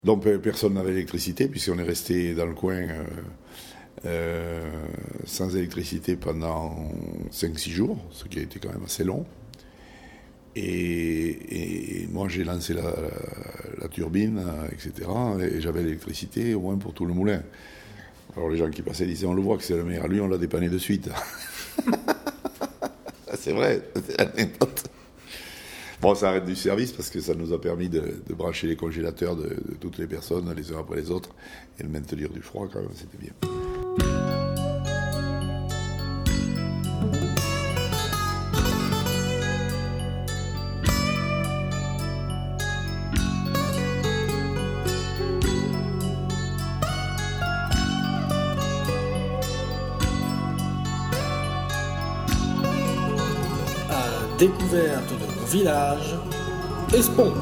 Donc personne n'avait l'électricité puisqu'on est resté dans le coin sans électricité pendant 5-6 jours, ce qui a été quand même assez long. Et moi j'ai lancé la turbine, etc. Et j'avais l'électricité au moins pour tout le moulin. Alors les gens qui passaient disaient, on le voit que c'est le meilleur, lui on l'a dépanné de suite. C'est vrai, c'est l'anecdote. Bon, ça arrête du service parce que ça nous a permis de brancher les congélateurs de toutes les personnes les uns après les autres et de maintenir du froid quand même, c'était bien. Découverte de nos villages, Espont.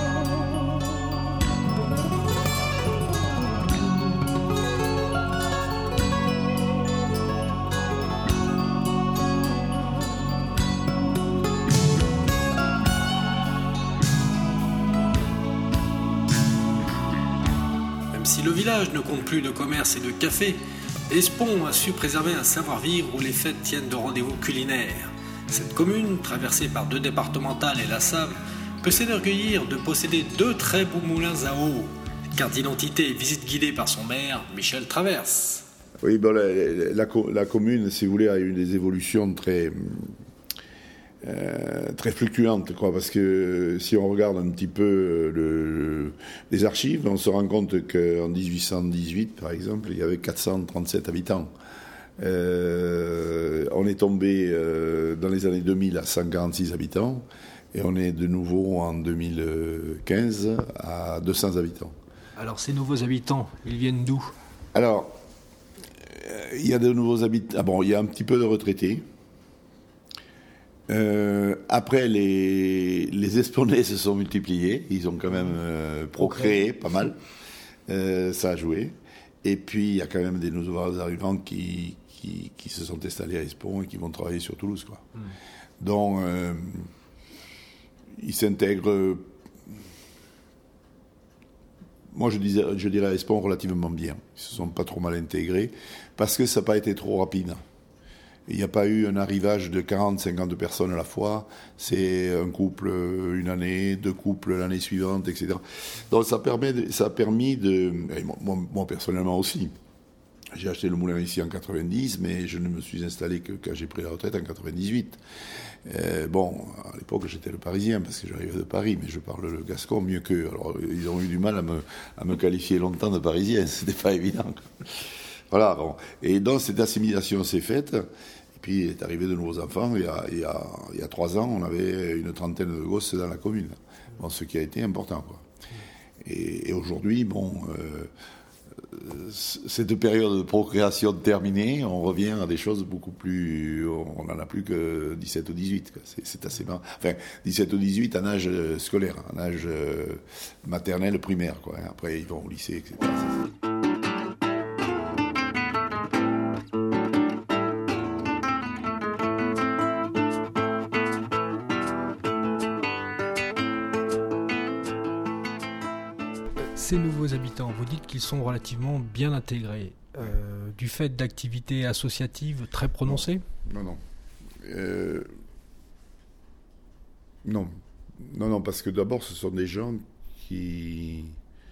Même si le village ne compte plus de commerce et de café, Espont a su préserver un savoir-vivre où les fêtes tiennent de rendez-vous culinaires. Cette commune, traversée par 2 départementales et la Save, peut s'enorgueillir de posséder 2 très beaux moulins à eau. Carte d'identité et visite guidée par son maire, Michel Traverse. Oui, bon, la commune, si vous voulez, a eu des évolutions très fluctuantes, quoi, parce que si on regarde un petit peu les archives, on se rend compte qu'en 1818, par exemple, il y avait 437 habitants. On est tombé dans les années 2000 à 146 habitants et on est de nouveau en 2015 à 200 habitants. Alors ces nouveaux habitants, ils viennent d'où ? Alors, il y a de nouveaux habitants. Ah bon, il y a un petit peu de retraités. Après, les Esponnais se sont multipliés. Ils ont quand même procréé pas mal. Ça a joué. Et puis, il y a quand même des nouveaux arrivants qui se sont installés à Espont et qui vont travailler sur Toulouse, quoi. Donc, ils s'intègrent, moi je dirais à Espont relativement bien. Ils se sont pas trop mal intégrés, parce que ça n'a pas été trop rapide. Il n'y a pas eu un arrivage de 40-50 personnes à la fois. C'est un couple une année, 2 couples l'année suivante, etc. Donc ça a permis de... Moi personnellement aussi. J'ai acheté le moulin ici en 90, mais je ne me suis installé que quand j'ai pris la retraite en 98. Bon, à l'époque j'étais le Parisien, parce que j'arrivais de Paris, mais je parle le gascon mieux qu'eux. Alors ils ont eu du mal à me qualifier longtemps de Parisien, c'était pas évident. Voilà, bon. Et donc cette assimilation s'est faite, et puis il est arrivé de nouveaux enfants. Il y a 3 ans, on avait une trentaine de gosses dans la commune. Bon, ce qui a été important, quoi. Et aujourd'hui, bon... cette période de procréation terminée, on revient à des choses beaucoup plus... On n'en a plus que 17 ou 18. Quoi. C'est assez marrant. Enfin, 17 ou 18 en âge scolaire, en âge maternel, primaire. Quoi. Après, ils vont au lycée, etc. Ces nouveaux habitants, vous dites qu'ils sont relativement bien intégrés, du fait d'activités associatives très prononcées ? Non, parce que d'abord, ce sont des gens qui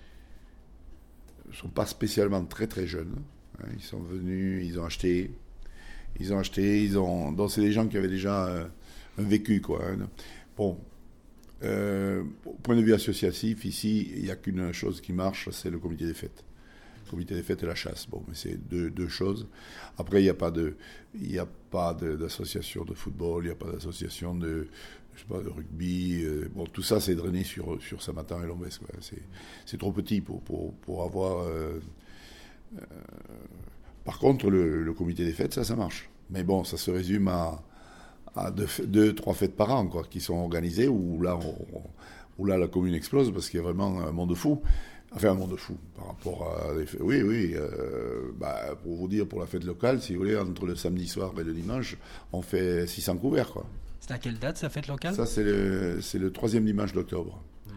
ne sont pas spécialement très très jeunes. Hein. Ils sont venus, ils ont acheté. Donc c'est des gens qui avaient déjà un vécu, quoi. Hein. Bon. Au point de vue associatif, ici, il n'y a qu'une chose qui marche, c'est le comité des fêtes. Le comité des fêtes et la chasse. Bon, mais c'est deux choses. Après, il n'y a pas d'association de football, il n'y a pas d'association de rugby. Bon, tout ça, c'est drainé sur Samatan et Lombès, quoi. C'est trop petit pour avoir... Par contre, le comité des fêtes, ça marche. Mais bon, ça se résume à 2-3 fêtes par an, quoi, qui sont organisées, où là la commune explose, parce qu'il y a vraiment un monde fou. Enfin, un monde fou, par rapport à... Oui, pour vous dire, pour la fête locale, si vous voulez, entre le samedi soir et le dimanche, on fait 600 couverts, quoi. C'est à quelle date, sa fête locale ? Ça, c'est le 3e dimanche d'octobre.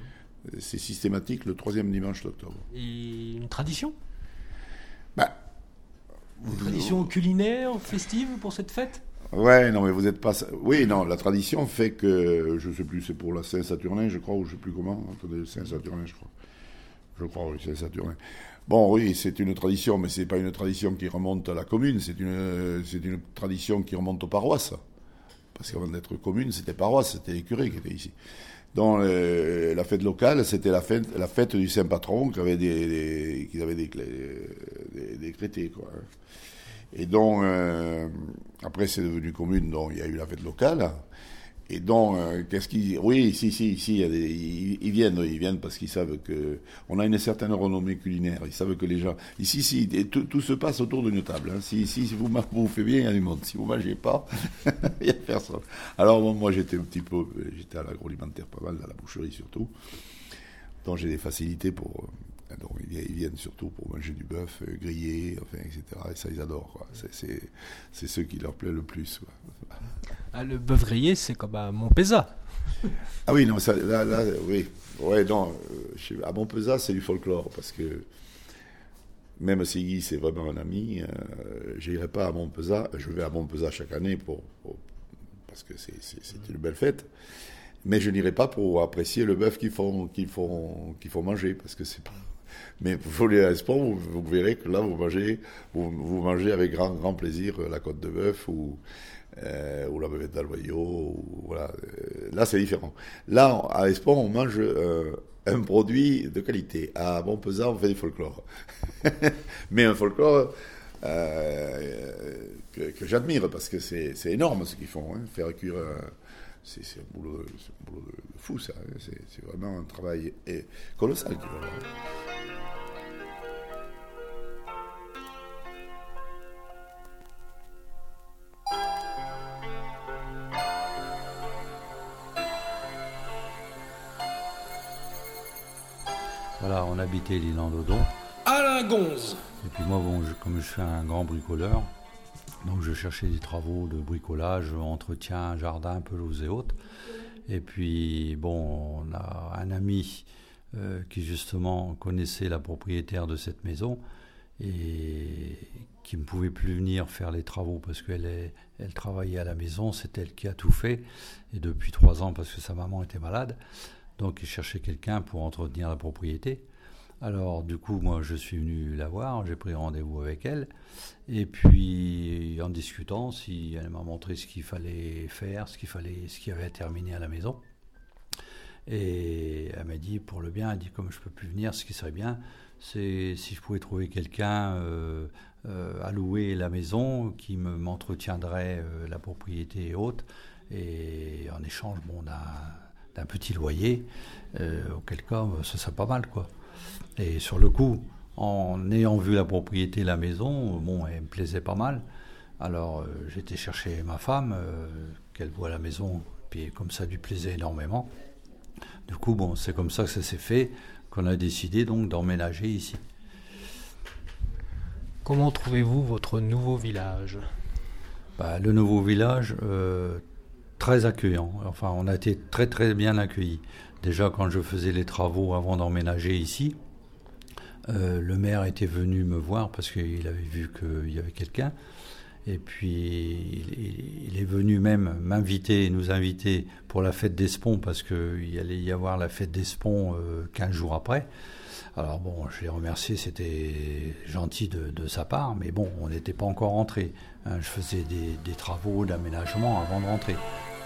C'est systématique le 3e dimanche d'octobre. Et une tradition ? Bah, Une tradition culinaire, festive pour cette fête ? Ouais, non, mais vous n'êtes pas... Oui, non, la tradition fait que, je ne sais plus, c'est pour la Saint-Saturnin, je crois, ou je ne sais plus comment. Attendez, Saint-Saturnin, je crois. Je crois, oui, Saint-Saturnin. Bon, oui, c'est une tradition, mais ce n'est pas une tradition qui remonte à la commune, c'est une tradition qui remonte aux paroisses. Parce qu'avant d'être commune, c'était paroisse, c'était les curés qui étaient ici. Donc, la fête locale, c'était la fête du Saint-Patron qu'ils avaient décrété, quoi. Et donc, après, c'est devenu commune, donc il y a eu la fête locale. Et donc, Oui, si, ils viennent parce qu'ils savent qu'on a une certaine renommée culinaire. Ils savent que les gens... Ici, tout se passe autour d'une table. Hein. Si vous faites bien, il y a du monde. Si vous ne mangez pas, il n'y a personne. Alors, bon, moi, j'étais à l'agroalimentaire pas mal, à la boucherie surtout. Donc, j'ai des facilités pour... Donc, ils viennent surtout pour manger du bœuf grillé, enfin, etc. Et ça, ils adorent, quoi. C'est ce qui leur plaît le plus, quoi. Ah, le bœuf grillé, c'est comme à Montpezat. Ah oui, non, ça, là, oui. Ouais, non, à Montpezat, c'est du folklore, parce que même si Guy, c'est vraiment un ami, je n'irai pas à Montpezat. Je vais à Montpezat chaque année parce que c'est une belle fête. Mais je n'irai pas pour apprécier le bœuf qu'ils font manger, parce que c'est pas... Mais vous voulez à Espont, vous verrez que là, vous mangez avec grand plaisir la côte de bœuf ou la bavette d'Aloyau. Voilà. Là, c'est différent. Là, à Espont, on mange un produit de qualité. À Montpezat, on fait du folklore. Mais un folklore que j'admire, parce que c'est énorme ce qu'ils font. Hein. Faire cuire... C'est un boulot de fou, ça. Hein. C'est vraiment un travail colossal qu'ils vont avoir. Voilà, on habitait l'île en Dodon. Alain Gonze. Et puis moi, bon, comme je suis un grand bricoleur, donc je cherchais des travaux de bricolage, entretien, jardin, pelouse et autres. Et puis, bon, on a un ami qui justement connaissait la propriétaire de cette maison et qui ne pouvait plus venir faire les travaux parce qu'elle travaillait à la maison, c'est elle qui a tout fait. Et depuis 3 ans, parce que sa maman était malade, donc il cherchait quelqu'un pour entretenir la propriété. Alors du coup, moi je suis venu la voir, j'ai pris rendez-vous avec elle, et puis en discutant, elle m'a montré ce qu'il fallait faire, ce qu'il y avait à terminer à la maison. Et elle m'a dit, pour le bien, elle dit, comme je ne peux plus venir, ce qui serait bien, c'est si je pouvais trouver quelqu'un à louer la maison, qui m'entretiendrait la propriété et autres, et en échange d'un petit loyer, auquel cas ce serait pas mal, quoi. Et sur le coup, en ayant vu la propriété, la maison, bon, elle me plaisait pas mal. Alors j'étais chercher ma femme, qu'elle voit la maison, puis comme ça lui plaisait énormément. Du coup, bon, c'est comme ça que ça s'est fait, qu'on a décidé donc d'emménager ici. Comment trouvez-vous votre nouveau village ? Le nouveau village, très accueillant. Enfin, on a été très très bien accueillis. Déjà, quand je faisais les travaux avant d'emménager ici, le maire était venu me voir parce qu'il avait vu qu'il y avait quelqu'un. Et puis, il est venu même nous inviter pour la fête d'Espont, parce qu'il allait y avoir la fête d'Espont 15 jours après. Alors bon, je l'ai remercié, c'était gentil de sa part, mais bon, on n'était pas encore rentré. Hein, je faisais des travaux d'aménagement avant de rentrer.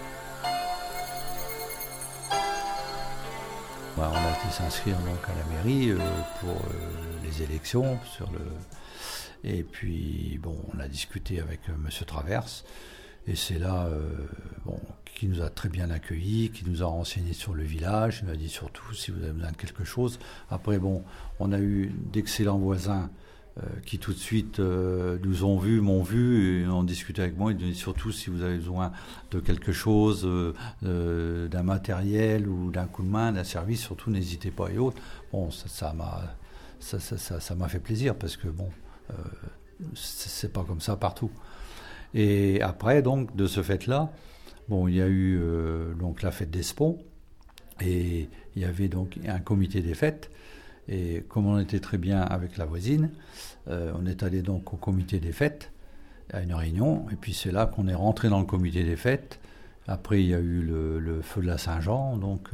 On a été s'inscrire donc à la mairie pour les élections. Et puis, bon, on a discuté avec M. Traverse. Et c'est là qui nous a très bien accueillis, qui nous a renseigné sur le village. Il nous a dit surtout si vous avez besoin de quelque chose. Après, bon, on a eu d'excellents voisins qui tout de suite m'ont vu et ont discuté avec moi. Ils disaient surtout si vous avez besoin de quelque chose, d'un matériel ou d'un coup de main, d'un service, surtout n'hésitez pas et autres. Bon, ça m'a fait plaisir parce que bon, c'est pas comme ça partout. Et après, donc, de ce fait-là, bon, il y a eu donc la fête d'Espont. Et il y avait donc un comité des fêtes. Et comme on était très bien avec la voisine, on est allé donc au comité des fêtes, à une réunion. Et puis c'est là qu'on est rentré dans le comité des fêtes. Après, il y a eu le feu de la Saint-Jean. Donc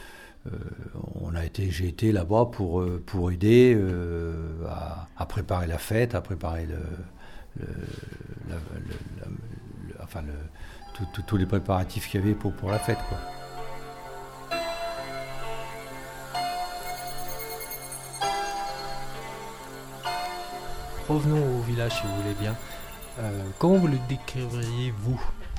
j'ai été là-bas pour aider à préparer la fête, à préparer tous les préparatifs qu'il y avait pour la fête, quoi. Revenons au village si vous voulez bien. Comment vous le décririez-vous ?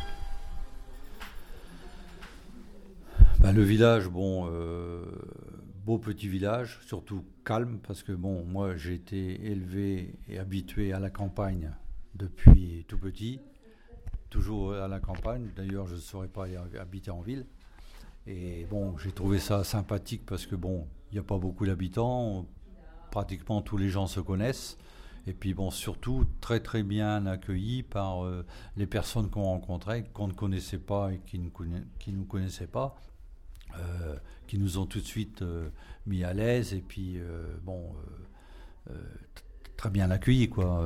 Le village, beau petit village, surtout calme, parce que moi j'ai été élevé et habitué à la campagne depuis tout petit, toujours à la campagne. D'ailleurs, je ne saurais pas habiter en ville. Et j'ai trouvé ça sympathique parce que il n'y a pas beaucoup d'habitants, pratiquement tous les gens se connaissent. Et puis surtout très très bien accueillis par les personnes qu'on rencontrait, qu'on ne connaissait pas et qui nous connaissaient pas, qui nous ont tout de suite mis à l'aise et puis très bien accueillis, quoi.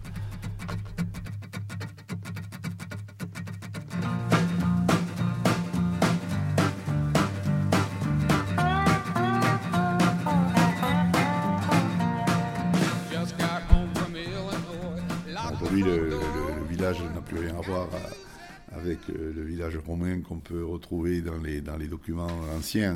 Aujourd'hui, le village n'a plus rien à voir avec le village romain qu'on peut retrouver dans les documents anciens.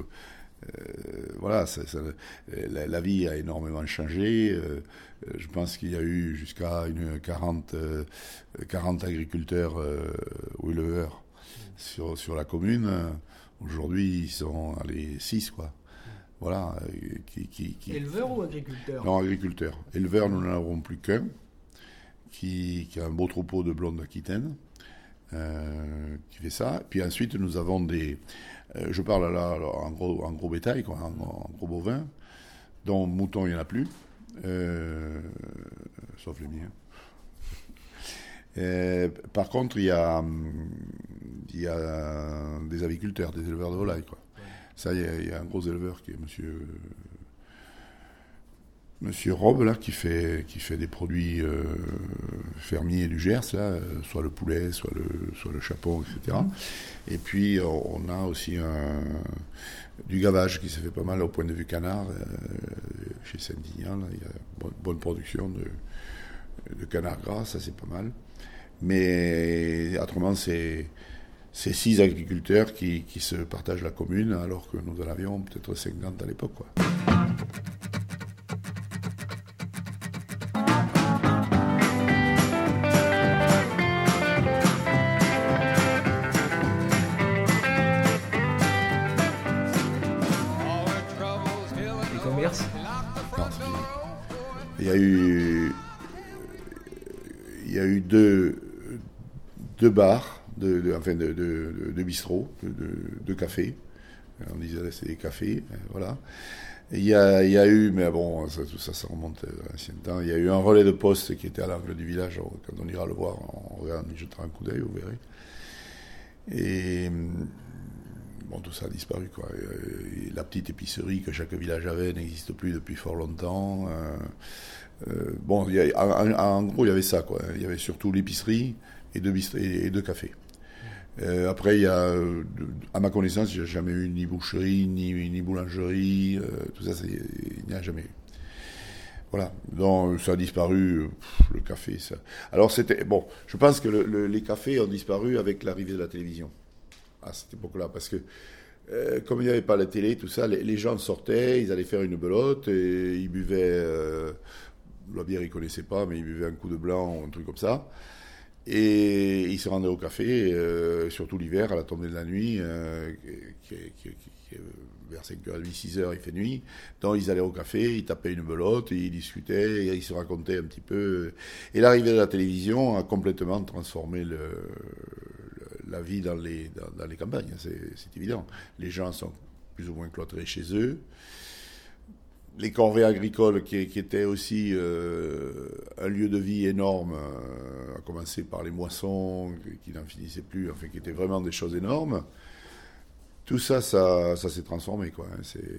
La vie a énormément changé. Je pense qu'il y a eu jusqu'à 40 agriculteurs ou éleveurs sur la commune. Aujourd'hui, ils sont 6, quoi. Voilà. Éleveurs ou agriculteurs ? Non, agriculteurs. Éleveurs, nous n'en avons plus qu'un, qui a un beau troupeau de blondes aquitaines, qui fait ça. Puis ensuite, nous avons je parle là en gros bétail, quoi, en gros bovin, dont moutons, il n'y en a plus, sauf les miens. Par contre, il y a des aviculteurs, des éleveurs de volailles, quoi. Ça, il y a un gros éleveur qui est Monsieur Robe, là, qui fait des produits fermiers du Gers, là, soit le poulet, soit le chapon, etc. Et puis, on a aussi du gavage qui se fait pas mal au point de vue canard. Chez Saint-Dignan, il y a bonne production de canard gras, ça c'est pas mal. Mais autrement, c'est 6 agriculteurs qui se partagent la commune, alors que nous en avions peut-être 50 à l'époque, quoi. Les commerces ? Non, c'est fini. Il y a eu deux bars, de bistrots, de cafés. On disait là, c'est des cafés, voilà. Et il y a eu, mais bon, tout ça remonte à l'ancien temps. Il y a eu un relais de poste qui était à l'angle du village. Quand on ira le voir, on jettera un coup d'œil, vous verrez. Et tout ça a disparu, quoi. Et la petite épicerie que chaque village avait n'existe plus depuis fort longtemps. En gros, il y avait ça, quoi. Il y avait surtout l'épicerie et deux cafés. Après, il y a, à ma connaissance, il n'y a jamais eu ni boucherie, ni boulangerie, tout ça, il n'y a jamais eu. Voilà, donc ça a disparu, le café, ça. Alors je pense que les cafés ont disparu avec l'arrivée de la télévision, à cette époque-là, parce que comme il n'y avait pas la télé, tout ça, les gens sortaient, ils allaient faire une belote, et ils buvaient, la bière ils ne connaissaient pas, mais ils buvaient un coup de blanc, un truc comme ça. Et ils se rendaient au café, surtout l'hiver, à la tombée de la nuit, vers 5h30, 6h, il fait nuit. Donc ils allaient au café, ils tapaient une belote, ils discutaient, et ils se racontaient un petit peu. Et l'arrivée de la télévision a complètement transformé la vie dans les campagnes, c'est évident. Les gens sont plus ou moins cloîtrés chez eux. Les corvées agricoles qui étaient aussi un lieu de vie énorme, à commencer par les moissons qui n'en finissaient plus, enfin qui étaient vraiment des choses énormes, Tout ça, ça s'est transformé, quoi.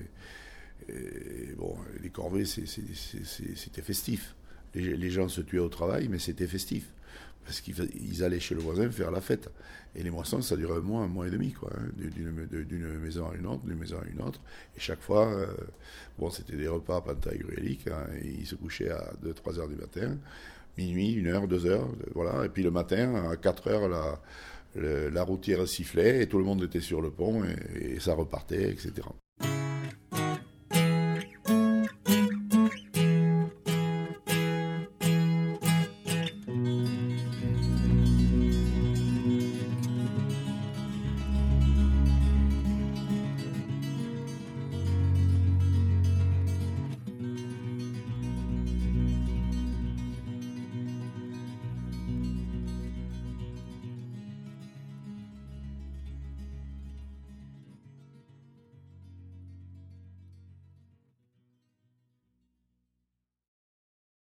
Bon, les corvées, c'était festif. Les gens se tuaient au travail, mais c'était festif. Parce qu'ils allaient chez le voisin faire la fête. Et les moissons, ça durait un mois et demi, quoi. D'une maison à une autre, d'une maison à une autre. Et chaque fois, c'était des repas pentagruéliques. Hein, et ils se couchaient à 2-3 heures du matin, minuit, 1 heure, 2 heures, voilà. Et puis le matin, à 4 heures, la routière sifflait et tout le monde était sur le pont et ça repartait, etc.